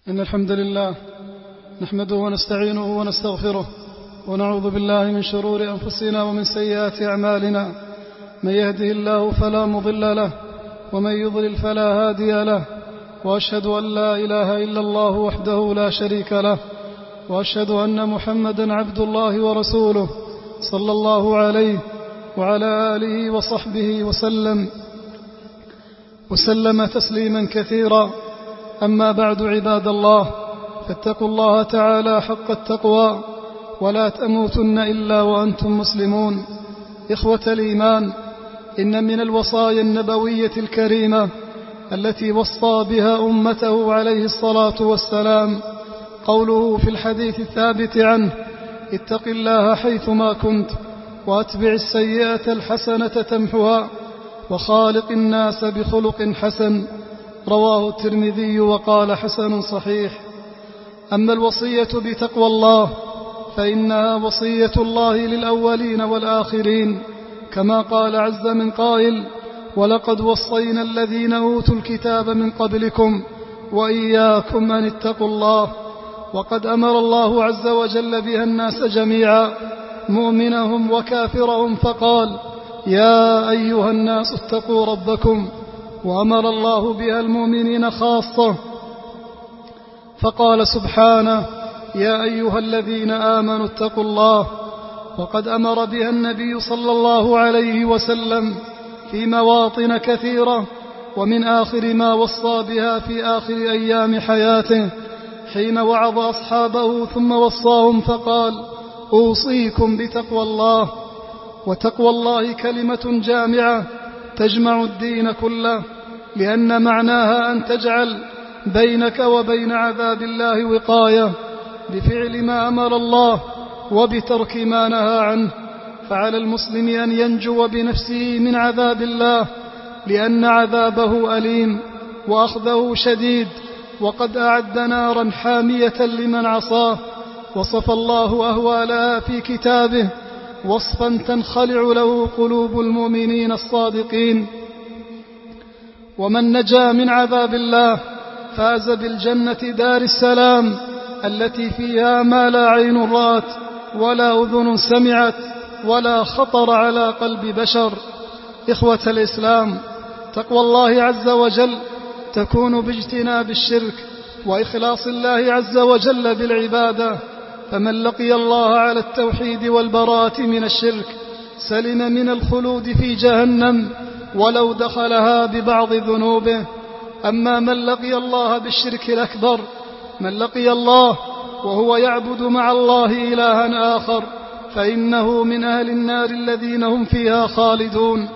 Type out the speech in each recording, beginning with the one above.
إن الحمد لله نحمده ونستعينه ونستغفره ونعوذ بالله من شرور أنفسنا ومن سيئات أعمالنا. من يهده الله فلا مضل له ومن يضلل فلا هادي له، وأشهد أن لا إله إلا الله وحده لا شريك له، وأشهد أن محمدا عبد الله ورسوله صلى الله عليه وعلى آله وصحبه وسلم تسليما كثيرا. أما بعد، عباد الله، فاتقوا الله تعالى حق التقوى ولا تموتن إلا وأنتم مسلمون. إخوة الإيمان، إن من الوصايا النبوية الكريمة التي وصى بها أمته عليه الصلاة والسلام قوله في الحديث الثابت عنه: اتق الله حيثما كنت وأتبع السيئة الحسنة تمحها وخالق الناس بخلق حسن. رواه الترمذي وقال حسن صحيح. أما الوصية بتقوى الله فإنها وصية الله للأولين والآخرين، كما قال عز من قائل: ولقد وصينا الذين أوتوا الكتاب من قبلكم وإياكم أن اتقوا الله. وقد أمر الله عز وجل بها الناس جميعا، مؤمنهم وكافرهم، فقال: يا أيها الناس اتقوا ربكم. وأمر الله بها المؤمنين خاصة، فقال سبحانه: يا أيها الذين آمنوا اتقوا الله. وقد أمر بها النبي صلى الله عليه وسلم في مواطن كثيرة، ومن آخر ما وصى بها في آخر أيام حياته حين وعظ أصحابه ثم وصاهم فقال: أوصيكم بتقوى الله. وتقوى الله كلمة جامعة تجمع الدين كله، لأن معناها أن تجعل بينك وبين عذاب الله وقاية بفعل ما أمر الله وبترك ما نهى عنه. فعلى المسلم أن ينجو بنفسه من عذاب الله، لأن عذابه أليم وأخذه شديد، وقد أعد نارا حامية لمن عصاه. وصف الله أهوالها في كتابه وصفا تنخلع له قلوب المؤمنين الصادقين. ومن نجا من عذاب الله فاز بالجنة دار السلام التي فيها ما لا عين رأت ولا أذن سمعت ولا خطر على قلب بشر. إخوة الإسلام، تقوى الله عز وجل تكون باجتناب الشرك وإخلاص الله عز وجل بالعبادة. فمن لقي الله على التوحيد والبراءة من الشرك سلم من الخلود في جهنم ولو دخلها ببعض ذنوبه. أما من لقي الله بالشرك الأكبر، من لقي الله وهو يعبد مع الله إلها آخر، فإنه من أهل النار الذين هم فيها خالدون.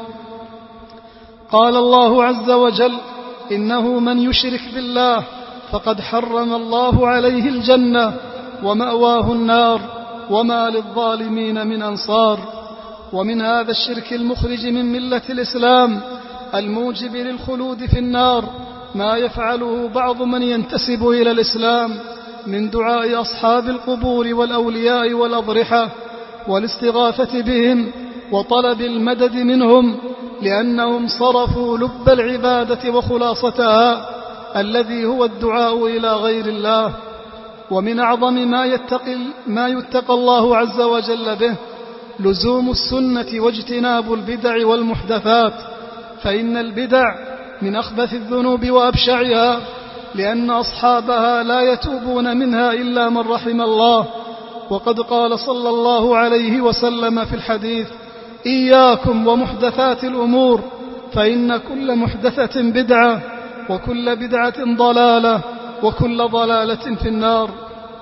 قال الله عز وجل: إنه من يشرك بالله فقد حرم الله عليه الجنة ومأواه النار وما للظالمين من أنصار. ومن هذا الشرك المخرج من ملة الإسلام الموجب للخلود في النار ما يفعله بعض من ينتسب إلى الإسلام من دعاء أصحاب القبور والأولياء والأضرحة والاستغاثة بهم وطلب المدد منهم، لأنهم صرفوا لب العبادة وخلاصتها الذي هو الدعاء إلى غير الله. ومن أعظم ما يتقى الله عز وجل به لزوم السنة واجتناب البدع والمحدثات، فإن البدع من أخبث الذنوب وأبشعها، لأن أصحابها لا يتوبون منها إلا من رحم الله. وقد قال صلى الله عليه وسلم في الحديث: إياكم ومحدثات الأمور، فإن كل محدثة بدعة وكل بدعة ضلالة وكل ضلالة في النار.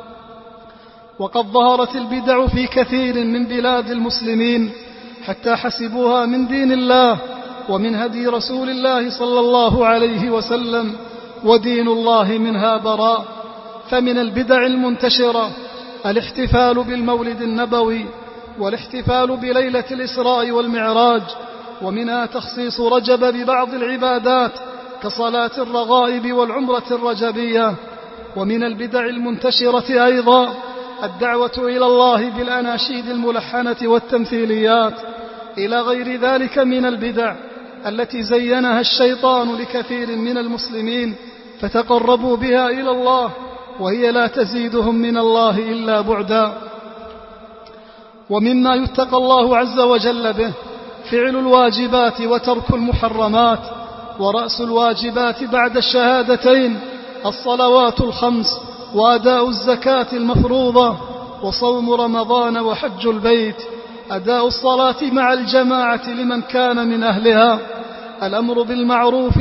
وقد ظهرت البدع في كثير من بلاد المسلمين حتى حسبوها من دين الله ومن هدي رسول الله صلى الله عليه وسلم، ودين الله منها براء. فمن البدع المنتشرة الاحتفال بالمولد النبوي والاحتفال بليلة الإسراء والمعراج، ومنها تخصيص رجب ببعض العبادات كصلاة الرغائب والعمرة الرجبية. ومن البدع المنتشرة أيضا الدعوة إلى الله بالأناشيد الملحنة والتمثيليات، إلى غير ذلك من البدع التي زينها الشيطان لكثير من المسلمين فتقربوا بها إلى الله وهي لا تزيدهم من الله إلا بعدا. ومما يتقى الله عز وجل به فعل الواجبات وترك المحرمات، ورأس الواجبات بعد الشهادتين الصلوات الخمس وأداء الزكاة المفروضة وصوم رمضان وحج البيت، أداء الصلاة مع الجماعة لمن كان من أهلها، الأمر بالمعروف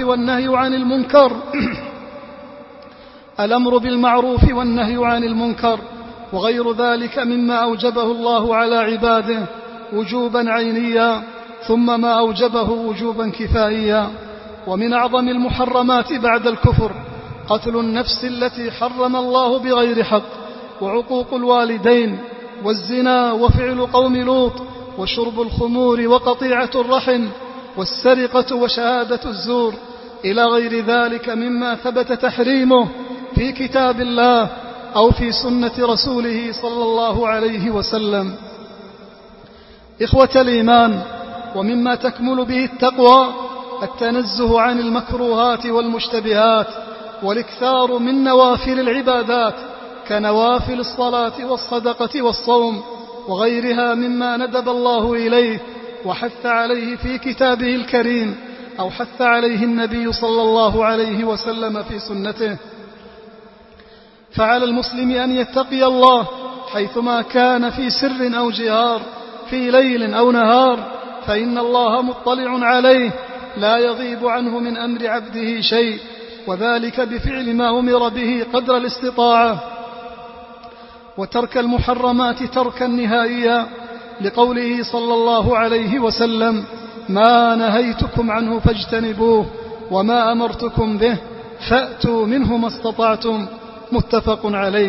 والنهي عن المنكر وغير ذلك مما أوجبه الله على عباده وجوبا عينيا، ثم ما أوجبه وجوبا كفائيا. ومن أعظم المحرمات بعد الكفر قتل النفس التي حرم الله بغير حق، وعقوق الوالدين، والزنا، وفعل قوم لوط، وشرب الخمور، وقطيعة الرحم، والسرقة، وشهادة الزور، إلى غير ذلك مما ثبت تحريمه في كتاب الله أو في سنة رسوله صلى الله عليه وسلم. إخوة الإيمان، ومما تكمل به التقوى التنزه عن المكروهات والمشتبهات، والاكثار من نوافل العبادات كنوافل الصلاة والصدقة والصوم وغيرها مما ندب الله إليه وحث عليه في كتابه الكريم أو حث عليه النبي صلى الله عليه وسلم في سنته. فعلى المسلم أن يتقي الله حيثما كان في سر أو جهار، في ليل أو نهار، فإن الله مطلع عليه لا يغيب عنه من أمر عبده شيء، وذلك بفعل ما أمر به قدر الاستطاعة، وترك المحرمات تركا نهائيا، لقوله صلى الله عليه وسلم: ما نهيتكم عنه فاجتنبوه وما أمرتكم به فأتوا منه ما استطعتم، متفق عليه.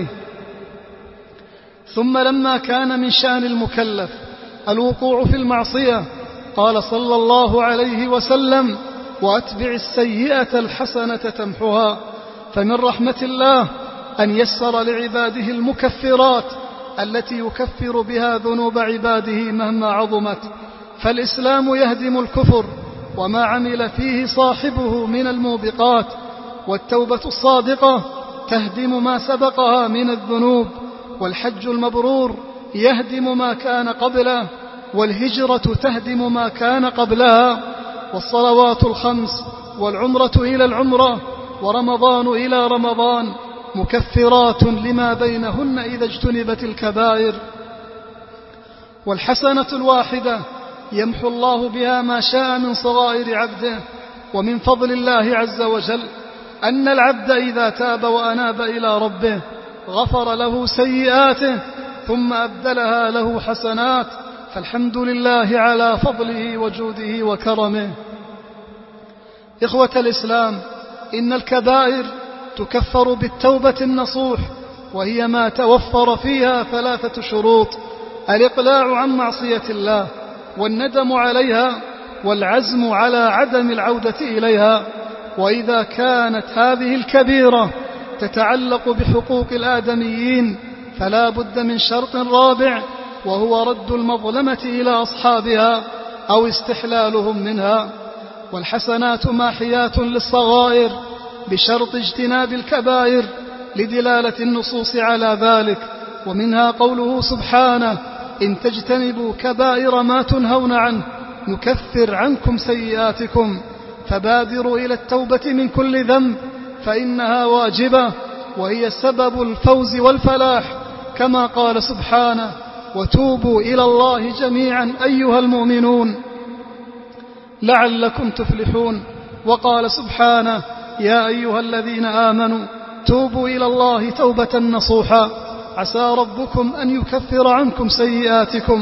ثم لما كان من شأن المكلف الوقوع في المعصية قال صلى الله عليه وسلم: وأتبع السيئة الحسنة تمحها. فمن رحمة الله أن يسر لعباده المكفرات التي يكفر بها ذنوب عباده مهما عظمت، فالإسلام يهدم الكفر وما عمل فيه صاحبه من الموبقات، والتوبة الصادقة تهدم ما سبقها من الذنوب، والحج المبرور يهدم ما كان قبله، والهجرة تهدم ما كان قبلها، والصلوات الخمس والعمرة إلى العمرة ورمضان إلى رمضان مكفرات لما بينهن إذا اجتنبت الكبائر. والحسنة الواحدة يمحو الله بها ما شاء من صغائر عبده. ومن فضل الله عز وجل أن العبد إذا تاب وأناب إلى ربه غفر له سيئاته ثم أبدلها له حسنات، فالحمد لله على فضله وجوده وكرمه. إخوة الإسلام، إن الكبائر تكفر بالتوبة النصوح، وهي ما توفر فيها 3 شروط: الإقلاع عن معصية الله، والندم عليها، والعزم على عدم العودة إليها. وإذا كانت هذه الكبيرة تتعلق بحقوق الآدميين فلا بد من شرط رابع، وهو رد المظلمة إلى أصحابها أو استحلالهم منها. والحسنات ماحيات للصغائر بشرط اجتناب الكبائر لدلالة النصوص على ذلك، ومنها قوله سبحانه: إن تجتنبوا كبائر ما تنهون عنه نكفر عنكم سيئاتكم. فبادروا إلى التوبة من كل ذنب فإنها واجبة، وهي سبب الفوز والفلاح، كما قال سبحانه: وتوبوا إلى الله جميعا أيها المؤمنون لعلكم تفلحون. وقال سبحانه: يا أيها الذين آمنوا توبوا إلى الله توبة نصوحا عسى ربكم أن يكفر عنكم سيئاتكم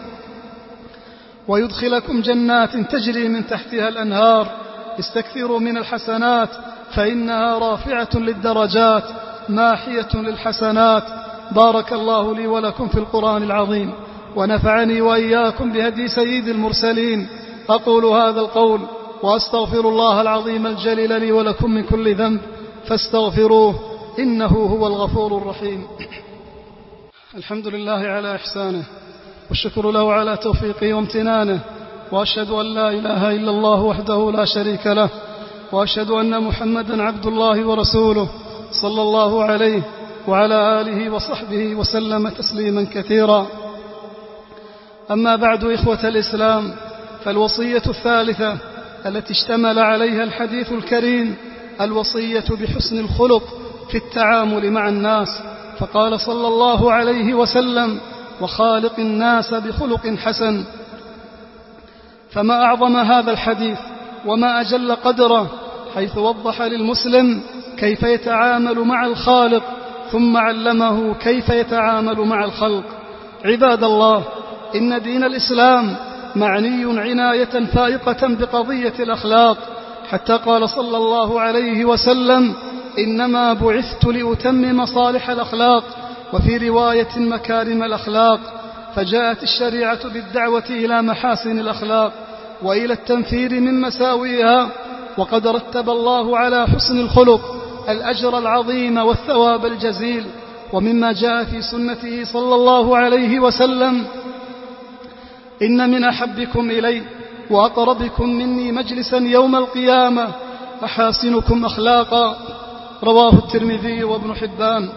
ويدخلكم جنات تجري من تحتها الأنهار. استكثروا من الحسنات فإنها رافعة للدرجات ماحية للحسنات. بارك الله لي ولكم في القرآن العظيم، ونفعني وإياكم بهدي سيد المرسلين. أقول هذا القول وأستغفر الله العظيم الجليل لي ولكم من كل ذنب فاستغفروه إنه هو الغفور الرحيم. الحمد لله على إحسانه، والشكر له على توفيقه وامتنانه، وأشهد أن لا إله إلا الله وحده لا شريك له، وأشهد أن محمدا عبد الله ورسوله صلى الله عليه وعلى آله وصحبه وسلم تسليما كثيرا. أما بعد، إخوة الإسلام، فالوصية الثالثة التي اشتمل عليها الحديث الكريم الوصية بحسن الخلق في التعامل مع الناس، فقال صلى الله عليه وسلم: وخالق الناس بخلق حسن. فما أعظم هذا الحديث وما أجل قدره، حيث وضح للمسلم كيف يتعامل مع الخالق، ثم علمه كيف يتعامل مع الخلق. عباد الله، إن دين الإسلام معني عناية فائقة بقضية الأخلاق، حتى قال صلى الله عليه وسلم: إنما بعثت لأتمم صالح الأخلاق، وفي رواية مكارم الأخلاق. فجاءت الشريعة بالدعوة إلى محاسن الأخلاق وإلى التنفير من مساوئها، وقد رتب الله على حسن الخلق الأجر العظيم والثواب الجزيل. ومما جاء في سنته صلى الله عليه وسلم: إن من أحبكم إلي وأقربكم مني مجلسا يوم القيامة أحاسنكم أخلاقا، رواه الترمذي وابن حبان.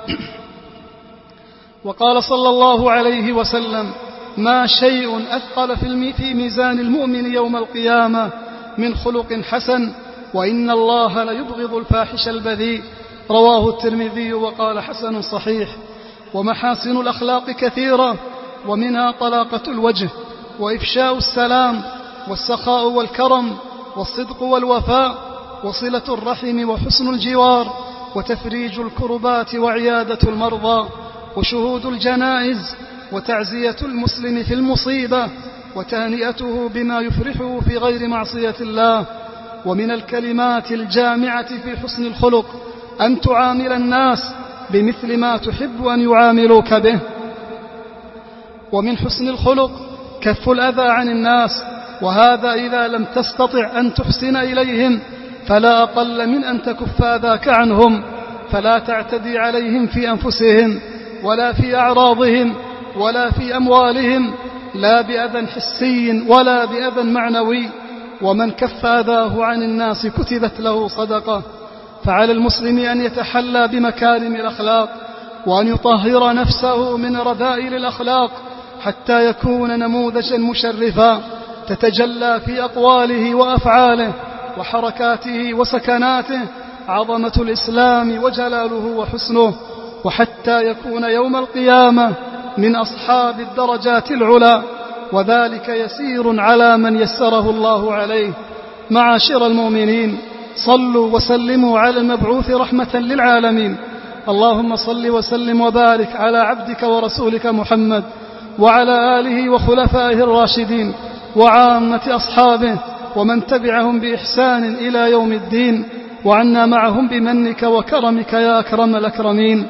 وقال صلى الله عليه وسلم: ما شيء أثقل في ميزان المؤمن يوم القيامة من خلق حسن، وإن الله ليبغض الفاحش البذيء، رواه الترمذي وقال حسن صحيح. ومحاسن الأخلاق كثيرة، ومنها طلاقة الوجه، وإفشاء السلام، والسخاء والكرم، والصدق والوفاء، وصلة الرحم، وحسن الجوار، وتفريج الكربات، وعيادة المرضى، وشهود الجنائز، وتعزية المسلم في المصيبة، وتهنئته بما يفرحه في غير معصية الله. ومن الكلمات الجامعة في حسن الخلق أن تعامل الناس بمثل ما تحب أن يعاملوك به. ومن حسن الخلق كف الأذى عن الناس، وهذا إذا لم تستطع أن تحسن إليهم فلا أقل من أن تكف أذاك عنهم، فلا تعتدي عليهم في أنفسهم، ولا في أعراضهم، ولا في أموالهم، لا بأذى حسي ولا بأذى معنوي. ومن كف أذاه عن الناس كتبت له صدقة. فعلى المسلم أن يتحلى بمكارم الأخلاق، وأن يطهر نفسه من رذائل الأخلاق، حتى يكون نموذجا مشرفا تتجلى في أقواله وأفعاله وحركاته وسكناته عظمة الإسلام وجلاله وحسنه، وحتى يكون يوم القيامة من أصحاب الدرجات العلى، وذلك يسير على من يسره الله عليه. معاشر المؤمنين، صلوا وسلموا على المبعوث رحمة للعالمين. اللهم صل وسلم وبارك على عبدك ورسولك محمد، وعلى آله وخلفائه الراشدين، وعامة أصحابه، ومن تبعهم بإحسان إلى يوم الدين، وعنا معهم بمنك وكرمك يا أكرم الأكرمين.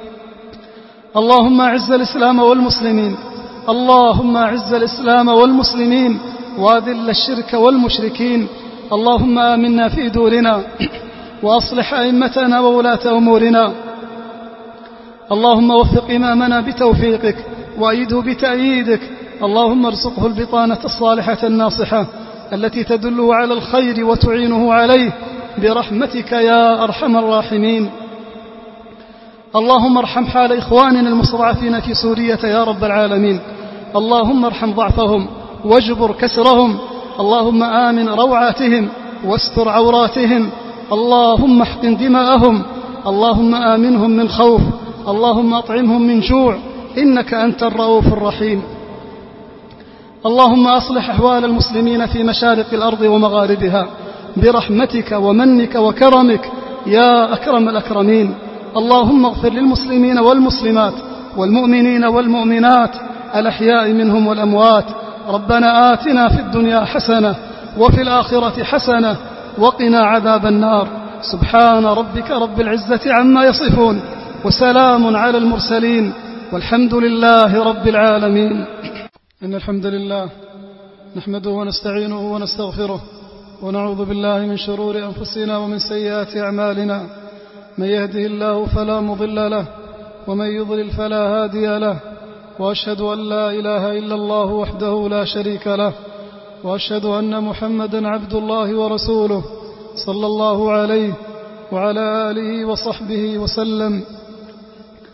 اللهم أعز الإسلام والمسلمين، اللهم أعز الإسلام والمسلمين، وأذل الشرك والمشركين. اللهم آمنا في دورنا، وأصلح أئمتنا وولاة أمورنا. اللهم وفق إمامنا بتوفيقك، وأيده بتأييدك. اللهم ارزقه البطانة الصالحة الناصحة التي تدله على الخير وتعينه عليه برحمتك يا أرحم الراحمين. اللهم ارحم حال إخواننا المستضعفين في سوريا يا رب العالمين. اللهم ارحم ضعفهم واجبر كسرهم. اللهم آمن روعاتهم واستر عوراتهم. اللهم احقن دماءهم. اللهم آمنهم من خوف. اللهم أطعمهم من جوع، إنك أنت الرؤوف الرحيم. اللهم أصلح أحوال المسلمين في مشارق الأرض ومغاربها برحمتك ومنك وكرمك يا أكرم الأكرمين. اللهم اغفر للمسلمين والمسلمات والمؤمنين والمؤمنات الأحياء منهم والأموات. ربنا آتنا في الدنيا حسنة وفي الآخرة حسنة وقنا عذاب النار. سبحان ربك رب العزة عما يصفون، وسلام على المرسلين، والحمد لله رب العالمين. إن الحمد لله نحمده ونستعينه ونستغفره، ونعوذ بالله من شرور أنفسنا ومن سيئات أعمالنا. من يهده الله فلا مضل له، ومن يضلل فلا هادي له. وأشهد أن لا إله إلا الله وحده لا شريك له، وأشهد أن محمدا عبد الله ورسوله صلى الله عليه وعلى آله وصحبه وسلم.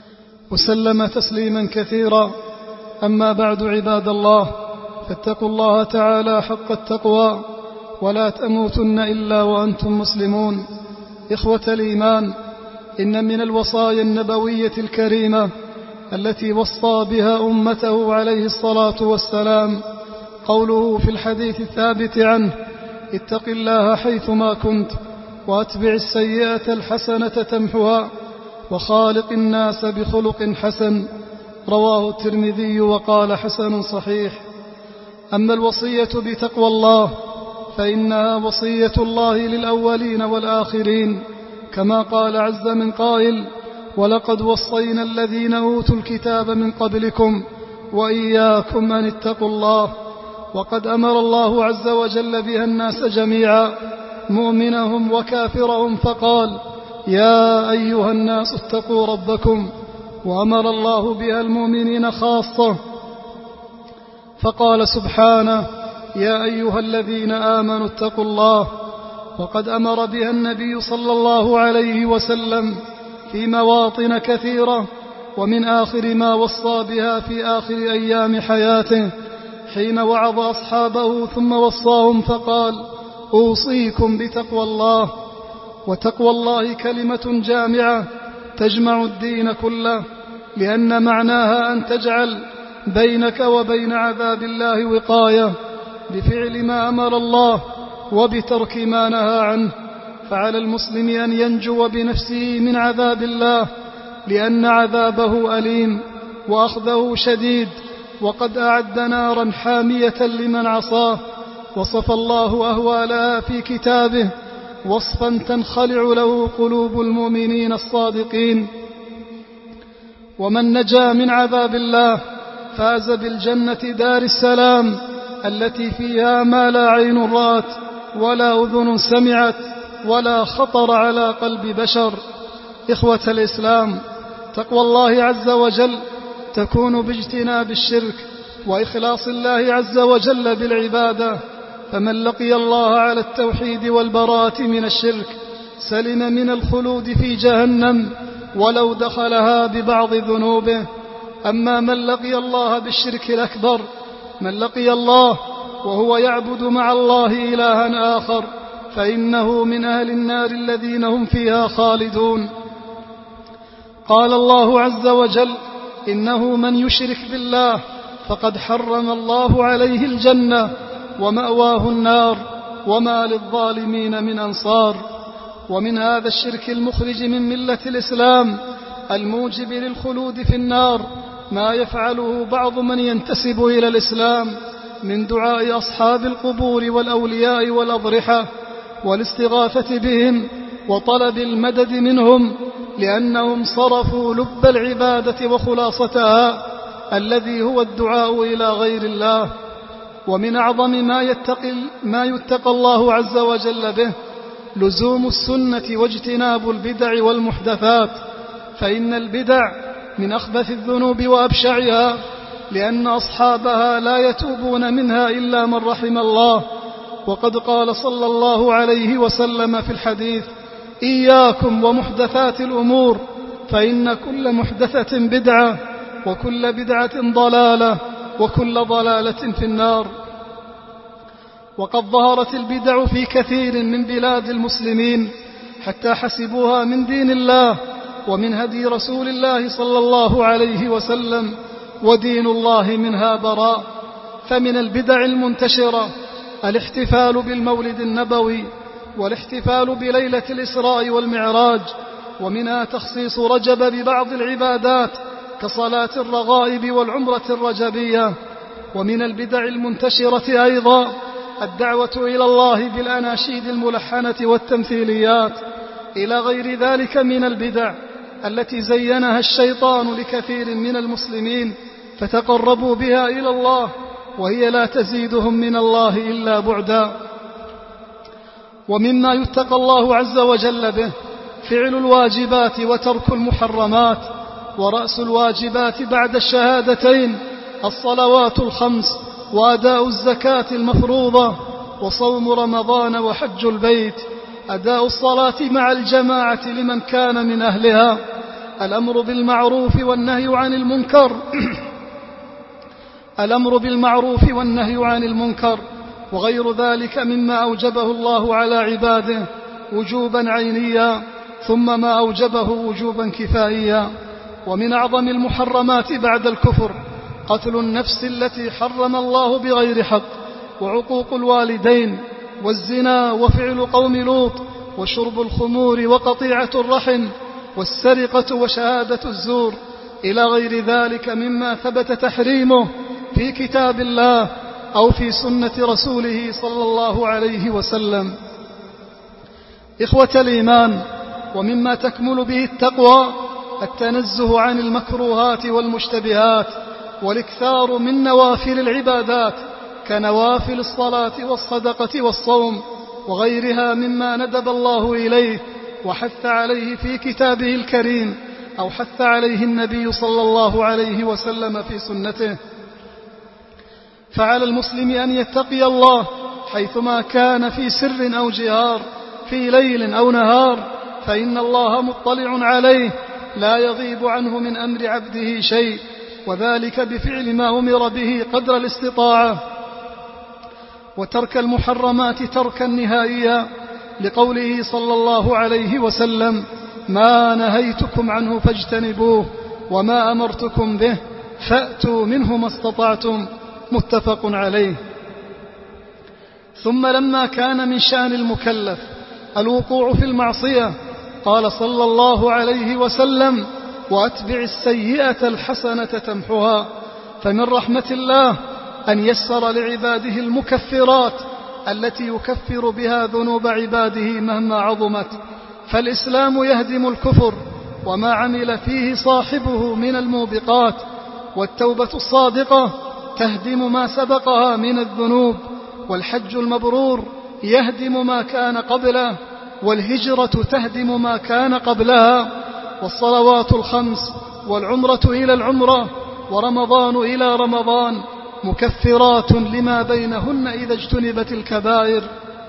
وسلم تسليما كثيرا. أما بعد، عباد الله، فاتقوا الله تعالى حق التقوى ولا تموتن إلا وأنتم مسلمون. إخوة الإيمان، إن من الوصايا النبوية الكريمة التي وصى بها أمته عليه الصلاة والسلام قوله في الحديث الثابت عنه: اتق الله حيثما كنت وأتبع السيئة الحسنة تمحها وخالق الناس بخلق حسن. رواه الترمذي وقال حسن صحيح. أما الوصية بتقوى الله فإنها وصية الله للأولين والآخرين، كما قال عز من قائل: ولقد وصينا الذين أوتوا الكتاب من قبلكم وإياكم أن اتقوا الله. وقد أمر الله عز وجل بها الناس جميعا، مؤمنهم وكافرهم، فقال: يا أيها الناس اتقوا ربكم. وأمر الله بها المؤمنين خاصة، فقال سبحانه: يا أيها الذين آمنوا اتقوا الله. وقد أمر بها النبي صلى الله عليه وسلم في مواطن كثيرة، ومن آخر ما وصى بها في آخر أيام حياته حين وعظ أصحابه ثم وصاهم فقال: أوصيكم بتقوى الله. وتقوى الله كلمة جامعة تجمع الدين كله، لأن معناها أن تجعل بينك وبين عذاب الله وقاية بفعل ما أمر الله وبترك ما نهى عنه. فعلى المسلم أن ينجو بنفسه من عذاب الله، لأن عذابه أليم وأخذه شديد، وقد أعد نارا حامية لمن عصاه. وصف الله أهوالها في كتابه وصفا تنخلع له قلوب المؤمنين الصادقين. ومن نجا من عذاب الله فاز بالجنة دار السلام التي فيها ما لا عين رأت ولا أذن سمعت ولا خطر على قلب بشر. إخوة الإسلام، تقوى الله عز وجل تكون باجتناب الشرك وإخلاص الله عز وجل بالعبادة. فمن لقي الله على التوحيد والبراءة من الشرك سلم من الخلود في جهنم ولو دخلها ببعض ذنوبه. أما من لقي الله بالشرك الأكبر، من لقي الله وهو يعبد مع الله إلها آخر، فإنه من أهل النار الذين هم فيها خالدون. قال الله عز وجل: إنه من يشرك بالله فقد حرم الله عليه الجنة ومأواه النار وما للظالمين من أنصار. ومن هذا الشرك المخرج من ملة الإسلام الموجب للخلود في النار ما يفعله بعض من ينتسب إلى الإسلام من دعاء أصحاب القبور والأولياء والأضرحة والاستغاثة بهم وطلب المدد منهم، لأنهم صرفوا لب العبادة وخلاصتها الذي هو الدعاء إلى غير الله. ومن أعظم ما يتقى الله عز وجل به لزوم السنة واجتناب البدع والمحدثات، فإن البدع من أخبث الذنوب وأبشعها، لأن أصحابها لا يتوبون منها إلا من رحم الله. وقد قال صلى الله عليه وسلم في الحديث: إياكم ومحدثات الأمور، فإن كل محدثة بدعة وكل بدعة ضلالة وكل ضلالة في النار. وقد ظهرت البدع في كثير من بلاد المسلمين حتى حسبوها من دين الله ومن هدي رسول الله صلى الله عليه وسلم، ودين الله منها براء. فمن البدع المنتشرة الاحتفال بالمولد النبوي والاحتفال بليلة الإسراء والمعراج، ومنها تخصيص رجب ببعض العبادات كصلاة الرغائب والعمرة الرجبية. ومن البدع المنتشرة أيضا الدعوة إلى الله بالأناشيد الملحنة والتمثيليات، إلى غير ذلك من البدع التي زينها الشيطان لكثير من المسلمين فتقربوا بها إلى الله، وهي لا تزيدهم من الله إلا بعدا. ومما يتقى الله عز وجل به فعل الواجبات وترك المحرمات. ورأس الواجبات بعد الشهادتين الصلوات الخمس وأداء الزكاة المفروضة وصوم رمضان وحج البيت. أداء الصلاة مع الجماعة لمن كان من أهلها، الأمر بالمعروف والنهي عن المنكر وغير ذلك مما أوجبه الله على عباده وجوبا عينيا ثم ما أوجبه وجوبا كفائيا. ومن أعظم المحرمات بعد الكفر قتل النفس التي حرم الله بغير حق، وعقوق الوالدين، والزنا، وفعل قوم لوط، وشرب الخمور، وقطيعة الرحم، والسرقة، وشهادة الزور، إلى غير ذلك مما ثبت تحريمه في كتاب الله أو في سنة رسوله صلى الله عليه وسلم. إخوة الإيمان، ومما تكمل به التقوى التنزه عن المكروهات والمشتبهات، والاكثار من نوافل العبادات كنوافل الصلاة والصدقة والصوم وغيرها مما ندب الله إليه وحث عليه في كتابه الكريم أو حث عليه النبي صلى الله عليه وسلم في سنته. فعلى المسلم أن يتقي الله حيثما كان، في سر أو جهار، في ليل أو نهار، فإن الله مطلع عليه لا يغيب عنه من أمر عبده شيء، وذلك بفعل ما أمر به قدر الاستطاعة، وترك المحرمات تركا نهائيا، لقوله صلى الله عليه وسلم: ما نهيتكم عنه فاجتنبوه وما أمرتكم به فأتوا منه ما استطعتم، متفق عليه. ثم لما كان من شأن المكلف الوقوع في المعصية قال صلى الله عليه وسلم: وأتبع السيئة الحسنة تمحها. فمن رحمة الله أن يسر لعباده المكفرات التي يكفر بها ذنوب عباده مهما عظمت، فالإسلام يهدم الكفر وما عمل فيه صاحبه من الموبقات، والتوبة الصادقة تهدم ما سبقها من الذنوب، والحج المبرور يهدم ما كان قبله، والهجرة تهدم ما كان قبلها، والصلوات الخمس والعمرة إلى العمرة ورمضان إلى رمضان مكفرات لما بينهن إذا اجتنبت الكبائر.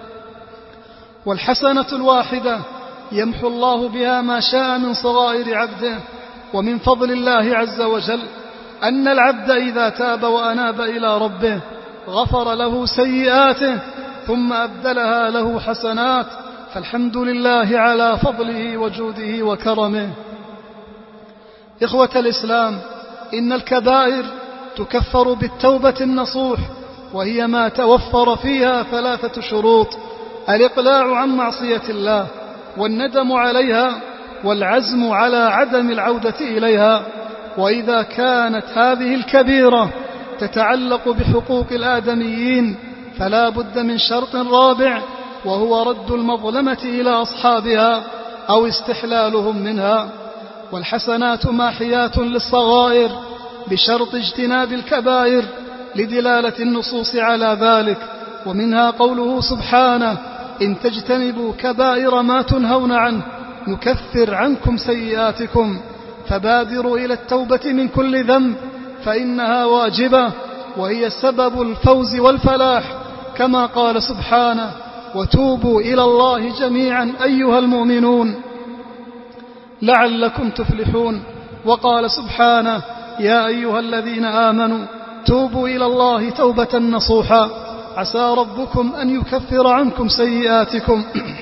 والحسنة الواحدة يمحو الله بها ما شاء من صغائر عبده. ومن فضل الله عز وجل أن العبد إذا تاب وأناب إلى ربه غفر له سيئاته ثم أبدلها له حسنات، فالحمد لله على فضله وجوده وكرمه. إخوة الإسلام، إن الكبائر تكفر بالتوبة النصوح، وهي ما توفر فيها 3 شروط: الإقلاع عن معصية الله، والندم عليها، والعزم على عدم العودة إليها. وإذا كانت هذه الكبيرة تتعلق بحقوق الآدميين فلا بد من شرط رابع، وهو رد المظلمة إلى أصحابها أو استحلالهم منها. والحسنات ماحيات للصغائر بشرط اجتناب الكبائر لدلالة النصوص على ذلك، ومنها قوله سبحانه: إن تجتنبوا كبائر ما تنهون عنه نكفر عنكم سيئاتكم. فبادروا إلى التوبة من كل ذنب فإنها واجبة، وهي سبب الفوز والفلاح، كما قال سبحانه: وتوبوا إلى الله جميعا أيها المؤمنون لعلكم تفلحون. وقال سبحانه: يا أيها الذين آمنوا توبوا إلى الله توبة نصوحا عسى ربكم أن يكفر عنكم سيئاتكم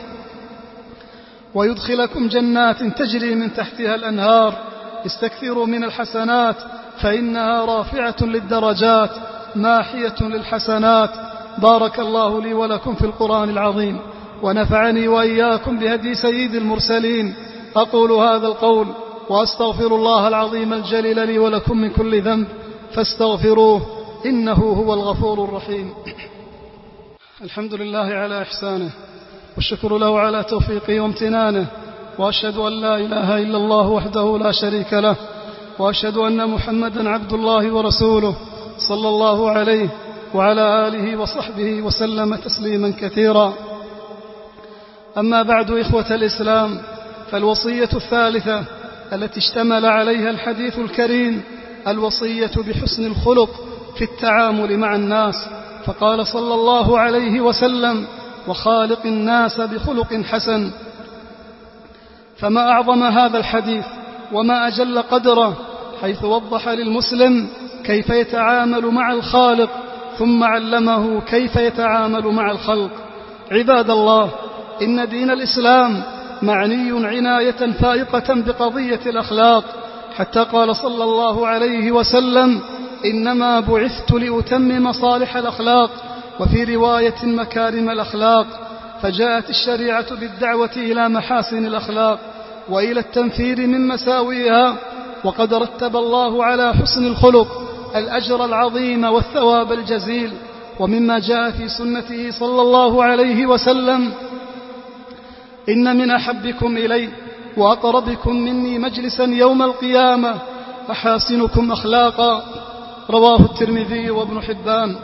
ويدخلكم جنات تجري من تحتها الأنهار. استكثروا من الحسنات فإنها رافعة للدرجات ماحية للحسنات. بارك الله لي ولكم في القرآن العظيم، ونفعني وإياكم بهدي سيد المرسلين. أقول هذا القول وأستغفر الله العظيم الجليل لي ولكم من كل ذنب فاستغفروه إنه هو الغفور الرحيم. الحمد لله على إحسانه، والشكر له على توفيقه وامتنانه، وأشهد أن لا إله إلا الله وحده لا شريك له، وأشهد أن محمدا عبد الله ورسوله صلى الله عليه وعلى آله وصحبه وسلم تسليما كثيرا. أما بعد، إخوة الإسلام، فالوصية الثالثة التي اشتمل عليها الحديث الكريم الوصية بحسن الخلق في التعامل مع الناس، فقال صلى الله عليه وسلم: وخالق الناس بخلق حسن. فما أعظم هذا الحديث وما أجل قدره، حيث وضح للمسلم كيف يتعامل مع الخالق ثم علمه كيف يتعامل مع الخلق. عباد الله، إن دين الإسلام معني عناية فائقة بقضية الأخلاق، حتى قال صلى الله عليه وسلم: إنما بعثت لأتمم صالح الأخلاق، وفي رواية مكارم الأخلاق. فجاءت الشريعة بالدعوة إلى محاسن الأخلاق وإلى التنفير من مساوئها، وقد رتب الله على حسن الخلق الأجر العظيم والثواب الجزيل. ومما جاء في سنته صلى الله عليه وسلم: إن من أحبكم إلي وأقربكم مني مجلسا يوم القيامة أحاسنكم أخلاقا، رواه الترمذي وابن حبان.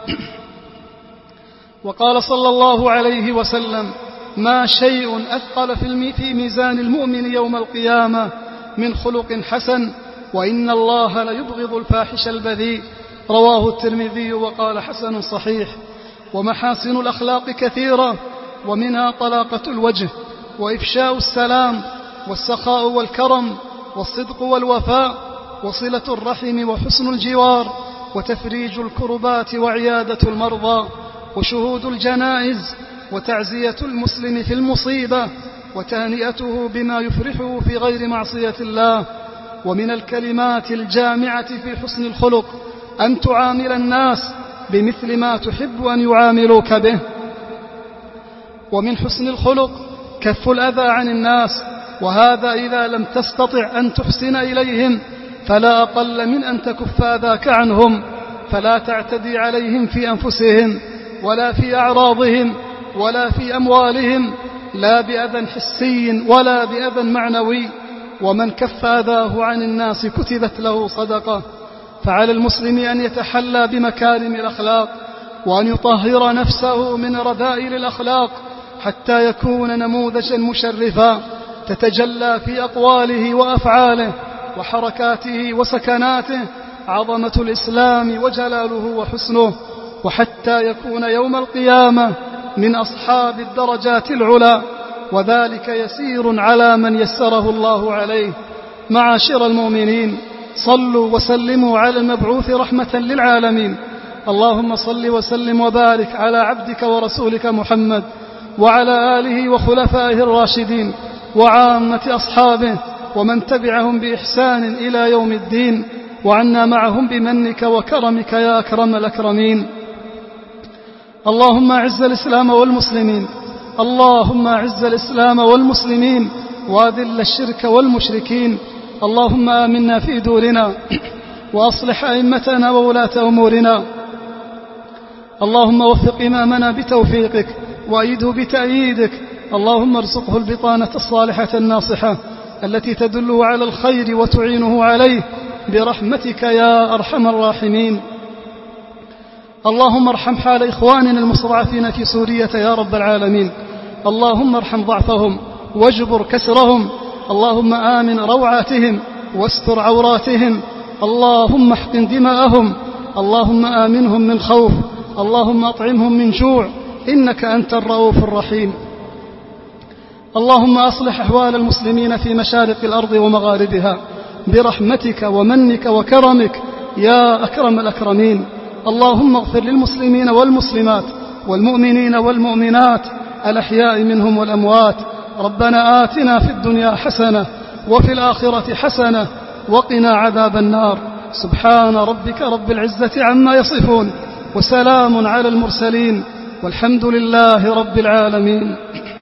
وقال صلى الله عليه وسلم: ما شيء أثقل في ميزان المؤمن يوم القيامة من خلق حسن، وإن الله ليبغض الفاحش البذيء، رواه الترمذي وقال حسن صحيح. ومحاسن الأخلاق كثيرة، ومنها طلاقة الوجه، وإفشاء السلام، والسخاء والكرم، والصدق والوفاء، وصلة الرحم، وحسن الجوار، وتفريج الكربات، وعيادة المرضى، وشهود الجنائز، وتعزية المسلم في المصيبة، وتهنئته بما يفرحه في غير معصية الله. ومن الكلمات الجامعة في حسن الخلق أن تعامل الناس بمثل ما تحب أن يعاملوك به. ومن حسن الخلق كف الأذى عن الناس، وهذا إذا لم تستطع أن تحسن إليهم فلا أقل من أن تكف أذاك عنهم، فلا تعتدي عليهم في أنفسهم ولا في أعراضهم ولا في أموالهم، لا بأذى حسي ولا بأذى معنوي. ومن كف أذاه عن الناس كتبت له صدقة. فعلى المسلم أن يتحلى بمكارم الأخلاق، وأن يطهر نفسه من رذائل الأخلاق، حتى يكون نموذجا مشرفا تتجلى في أقواله وأفعاله وحركاته وسكناته عظمة الإسلام وجلاله وحسنه، وحتى يكون يوم القيامة من أصحاب الدرجات العلى، وذلك يسير على من يسره الله عليه. معاشر المؤمنين، صلوا وسلموا على المبعوث رحمة للعالمين. اللهم صل وسلم وبارك على عبدك ورسولك محمد وعلى آله وخلفائه الراشدين وعامة أصحابه ومن تبعهم بإحسان إلى يوم الدين، وعنا معهم بمنك وكرمك يا أكرم الأكرمين. اللهم أعز الإسلام والمسلمين، اللهم أعز الإسلام والمسلمين وأذل الشرك والمشركين. اللهم آمنا في دورنا وأصلح أئمتنا وولاة أمورنا. اللهم وفق إمامنا بتوفيقك وأيده بتأييدك. اللهم ارزقه البطانة الصالحة الناصحة التي تدله على الخير وتعينه عليه برحمتك يا أرحم الراحمين. اللهم ارحم حال إخواننا المستضعفين في سوريا يا رب العالمين. اللهم ارحم ضعفهم واجبر كسرهم. اللهم آمن روعاتهم واستر عوراتهم. اللهم احقن دماءهم. اللهم آمنهم من خوف. اللهم أطعمهم من جوع، إنك أنت الرؤوف الرحيم. اللهم أصلح أحوال المسلمين في مشارق الأرض ومغاربها برحمتك ومنك وكرمك يا أكرم الأكرمين. اللهم اغفر للمسلمين والمسلمات والمؤمنين والمؤمنات الأحياء منهم والأموات. ربنا آتنا في الدنيا حسنة وفي الآخرة حسنة وقنا عذاب النار. سبحان ربك رب العزة عما يصفون، وسلام على المرسلين، والحمد لله رب العالمين.